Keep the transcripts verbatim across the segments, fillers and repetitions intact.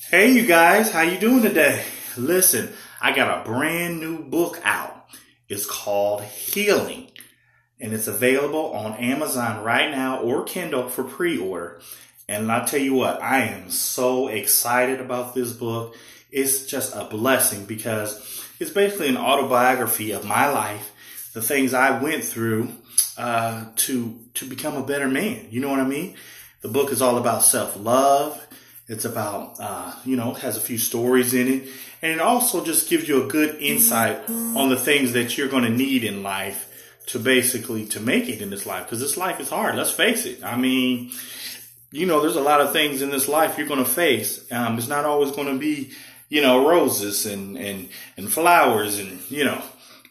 Hey you guys, how you doing today? Listen, I got a brand new book out. It's called Healing, and it's available on Amazon right now or Kindle for pre-order. And I'll tell you what, I am so excited about this book. It's just a blessing because it's basically an autobiography of my life, the things I went through uh, to to become a better man. You know what I mean? The book is all about self-love. It's about, uh, you know, has a few stories in it. And it also just gives you a good insight on the things that you're going to need in life to basically to make it in this life. Because this life is hard. Let's face it. I mean, you know, there's a lot of things in this life you're going to face. Um, it's not always going to be, you know, roses and, and, and flowers and, you know,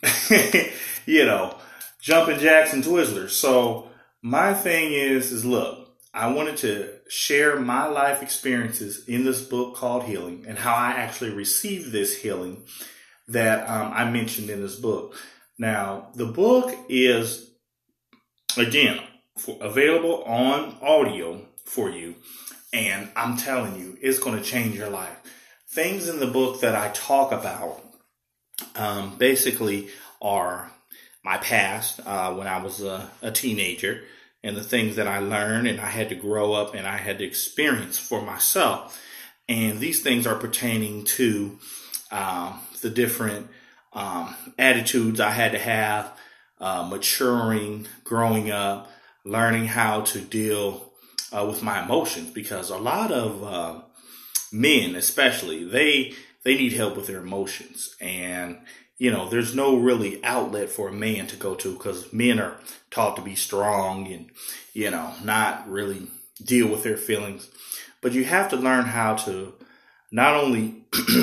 you know, jumping jacks and Twizzlers. So my thing is, is look, I wanted to share my life experiences in this book called Healing and how I actually received this healing that um, I mentioned in this book. Now, the book is, again, for, available on audio for you. And I'm telling you, it's going to change your life. Things in the book that I talk about um, basically are my past uh, when I was a, a teenager. And the things that I learned and I had to grow up and I had to experience for myself. And these things are pertaining to um, the different um, attitudes I had to have, uh, maturing, growing up, learning how to deal uh, with my emotions. Because a lot of uh, men, especially, they they need help with their emotions. And you know, there's no really outlet for a man to go to because men are taught to be strong and, you know, not really deal with their feelings. But you have to learn how to not only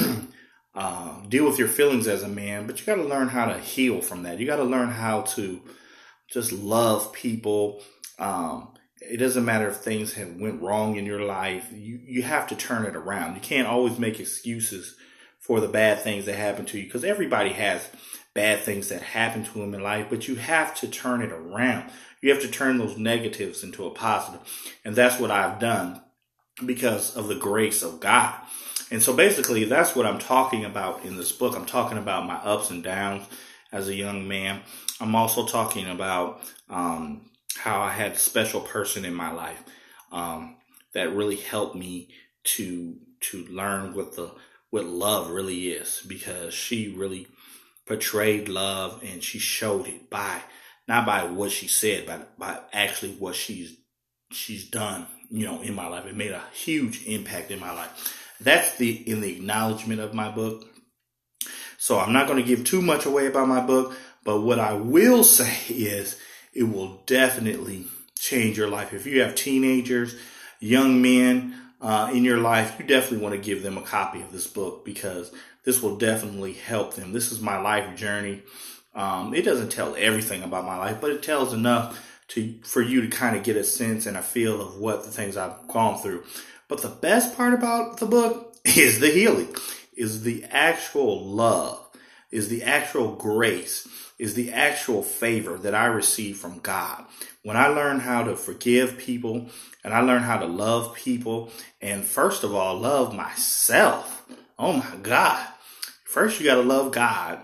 uh, deal with your feelings as a man, but you got to learn how to heal from that. You got to learn how to just love people. Um, it doesn't matter if things have went wrong in your life. You, you have to turn it around. You can't always make excuses for the bad things that happen to you, because everybody has bad things that happen to them in life, but you have to turn it around. You have to turn those negatives into a positive. And that's what I've done because of the grace of God. And so basically that's what I'm talking about in this book. I'm talking about my ups and downs as a young man. I'm also talking about um, how I had a special person in my life um, that really helped me to to learn what the what love really is, because she really portrayed love and she showed it by, not by what she said, but by actually what she's, she's done, you know, in my life. It made a huge impact in my life. That's the, in the acknowledgement of my book. So I'm not going to give too much away about my book, but what I will say is it will definitely change your life. If you have teenagers, young men, Uh, in your life, you definitely want to give them a copy of this book because this will definitely help them. This is my life journey. Um, it doesn't tell everything about my life, but it tells enough to for you to kind of get a sense and a feel of what the things I've gone through. But the best part about the book is the healing, is the actual love, is the actual grace, is the actual favor that I receive from God. When I learned how to forgive people and I learned how to love people and first of all, love myself. Oh my God. First you got to love God.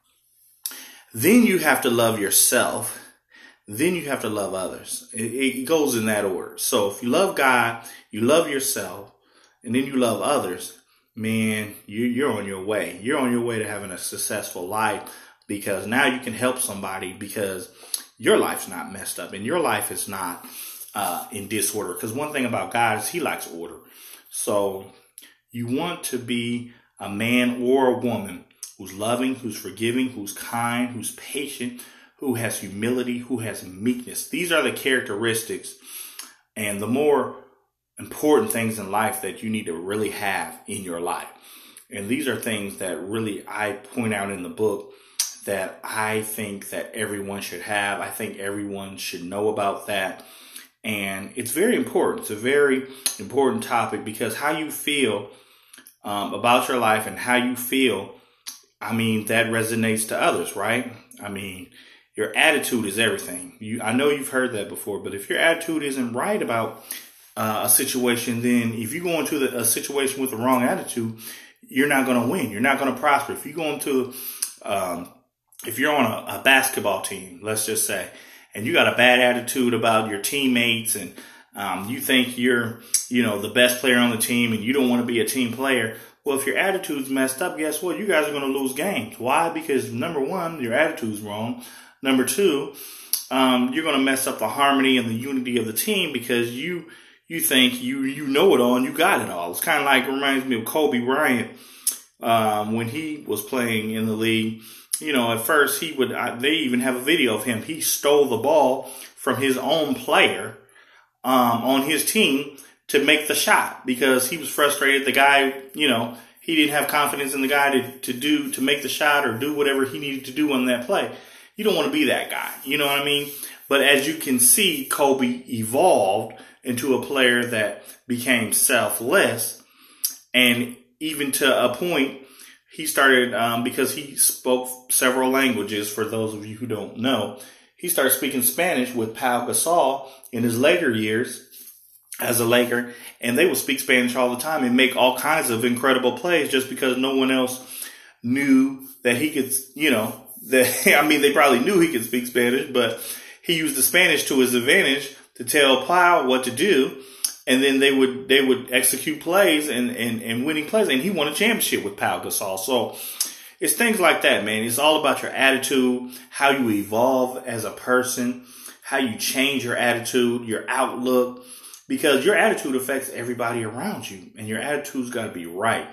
Then you have to love yourself. Then you have to love others. It, it goes in that order. So if you love God, you love yourself, and then you love others, man, you, you're on your way. You're on your way to having a successful life because now you can help somebody because your life's not messed up and your life is not uh, in disorder. Because one thing about God is he likes order. So you want to be a man or a woman who's loving, who's forgiving, who's kind, who's patient, who has humility, who has meekness. These are the characteristics and the more important things in life that you need to really have in your life. And these are things that really I point out in the book that I think that everyone should have. I think everyone should know about that. And it's very important. It's a very important topic because how you feel um, about your life and how you feel, I mean, that resonates to others, right? I mean, your attitude is everything. You, I know you've heard that before, but if your attitude isn't right about uh, a situation, then if you go into the, a situation with the wrong attitude, you're not going to win. You're not going to prosper. If you go into, um, if you're on a, a basketball team, let's just say, and you got a bad attitude about your teammates, and um, you think you're, you know, the best player on the team, and you don't want to be a team player. Well, if your attitude's messed up, guess what? You guys are going to lose games. Why? Because number one, your attitude's wrong. Number two, um, you're going to mess up the harmony and the unity of the team because you you think you you know it all and you got it all. It's kind of like, reminds me of Kobe Bryant um, when he was playing in the league. You know, at first he would, they even have a video of him. He stole the ball from his own player um, on his team to make the shot because he was frustrated. The guy, you know, he didn't have confidence in the guy to, to do, to make the shot or do whatever he needed to do on that play. You don't want to be that guy. You know what I mean? But as you can see, Kobe evolved into a player that became selfless, and even to a point, he started, um, because he spoke several languages, for those of you who don't know, he started speaking Spanish with Pau Gasol in his later years as a Laker, and they would speak Spanish all the time and make all kinds of incredible plays just because no one else knew that he could, you know, that, I mean, they probably knew he could speak Spanish, but he used the Spanish to his advantage to tell Pau what to do. And then they would, they would execute plays and, and, and winning plays. And he won a championship with Pau Gasol. So it's things like that, man. It's all about your attitude, how you evolve as a person, how you change your attitude, your outlook, because your attitude affects everybody around you, and your attitude's got to be right.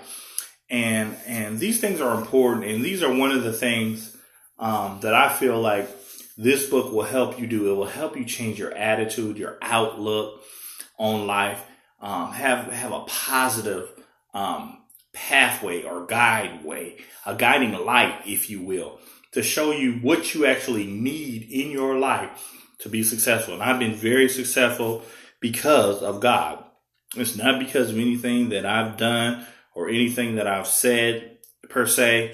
And, and these things are important. And these are one of the things, um, that I feel like this book will help you do. It will help you change your attitude, your outlook on life, um, have, have a positive, um, pathway or guide way, a guiding light, if you will, to show you what you actually need in your life to be successful. And I've been very successful because of God. It's not because of anything that I've done or anything that I've said per se.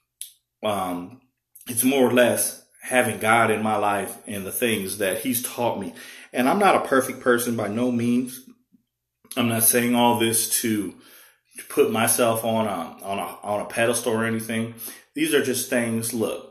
Um, it's more or less having God in my life and the things that He's taught me. And I'm not a perfect person by no means. I'm not saying all this to, to put myself on a, on a, on a pedestal or anything. These are just things. Look,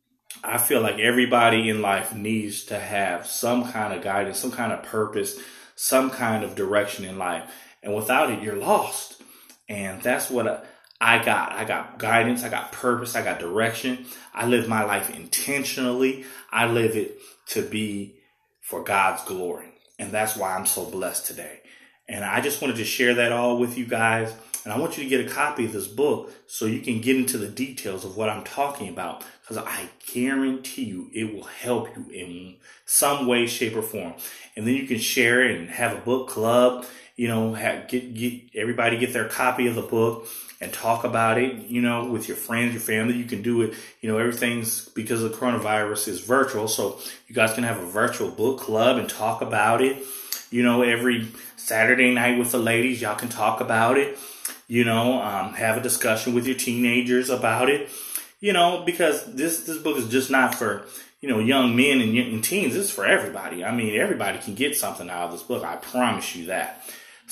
I feel like everybody in life needs to have some kind of guidance, some kind of purpose, some kind of direction in life. And without it, you're lost. And that's what I, I got. I got guidance. I got purpose. I got direction. I live my life intentionally. I live it to be for God's glory. And that's why I'm so blessed today. And I just wanted to share that all with you guys. And I want you to get a copy of this book so you can get into the details of what I'm talking about. Because I guarantee you it will help you in some way, shape, or form. And then you can share it and have a book club. You know, have, get, get everybody get their copy of the book and talk about it, you know, with your friends, your family. You can do it. You know, everything's, because of the coronavirus, is virtual. So you guys can have a virtual book club and talk about it. You know, every Saturday night with the ladies, y'all can talk about it. You know, um, have a discussion with your teenagers about it. You know, because this, this book is just not for, you know, young men and, and teens. This is for everybody. I mean, everybody can get something out of this book. I promise you that.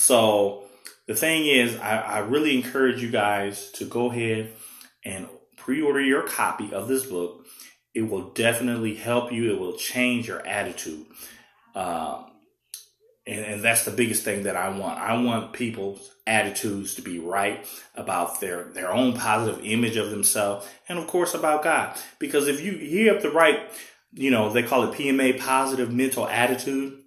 So the thing is, I, I really encourage you guys to go ahead and pre-order your copy of this book. It will definitely help you. It will change your attitude. Uh, and, and that's the biggest thing that I want. I want people's attitudes to be right about their, their own positive image of themselves. And of course about God. Because if you, you have the right, you know, they call it P M A, positive mental attitude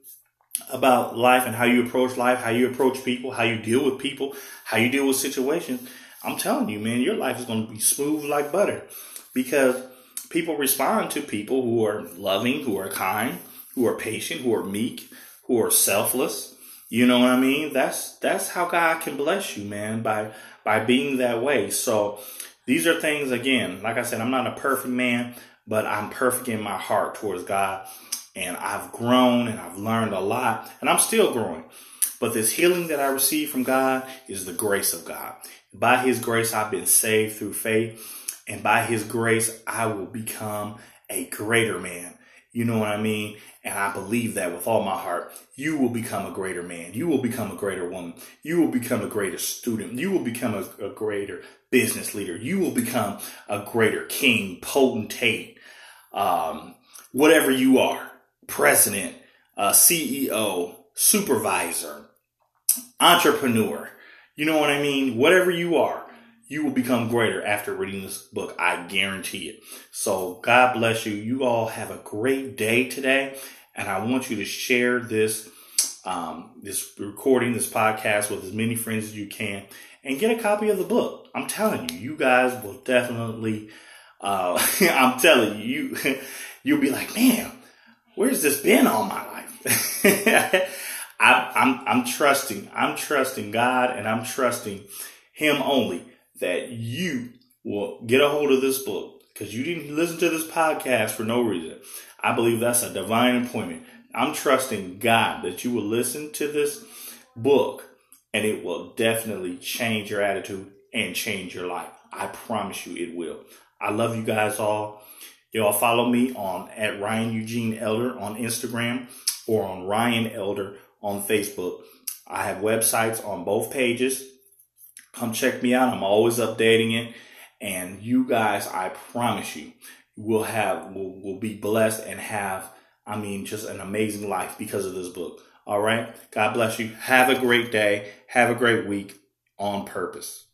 about life and how you approach life, how you approach people, how you deal with people, how you deal with situations. I'm telling you, man, your life is going to be smooth like butter, because people respond to people who are loving, who are kind, who are patient, who are meek, who are selfless. You know what I mean? That's, that's how God can bless you, man, by, by being that way. So these are things, again, like I said, I'm not a perfect man, but I'm perfect in my heart towards God. And I've grown and I've learned a lot, and I'm still growing. But this healing that I receive from God is the grace of God. By His grace, I've been saved through faith. And by His grace, I will become a greater man You know what I mean? And I believe that with all my heart. You will become a greater man. You will become a greater woman. You will become a greater student. You will become a, a greater business leader. You will become a greater king, potentate, um, whatever you are, president, uh, C E O, supervisor, entrepreneur. You know what I mean? Whatever you are, you will become greater after reading this book. I guarantee it. So God bless you. You all have a great day today. And I want you to share this, um, this recording, this podcast with as many friends as you can and get a copy of the book. I'm telling you, you guys will definitely, uh, I'm telling you, you, you'll be like, man, where's this been all my life? I, I'm, I'm trusting, I'm trusting God, and I'm trusting Him only that you will get a hold of this book, because you didn't listen to this podcast for no reason. I believe that's a divine appointment. I'm trusting God that you will listen to this book and it will definitely change your attitude and change your life. I promise you it will. I love you guys all. Y'all follow me on at Ryan Eugene Elder on Instagram or on Ryan Elder on Facebook. I have websites on both pages. Come check me out. I'm always updating it. And you guys, I promise you, will have, will, will be blessed and have, I mean, just an amazing life because of this book. All right. God bless you. Have a great day. Have a great week on purpose.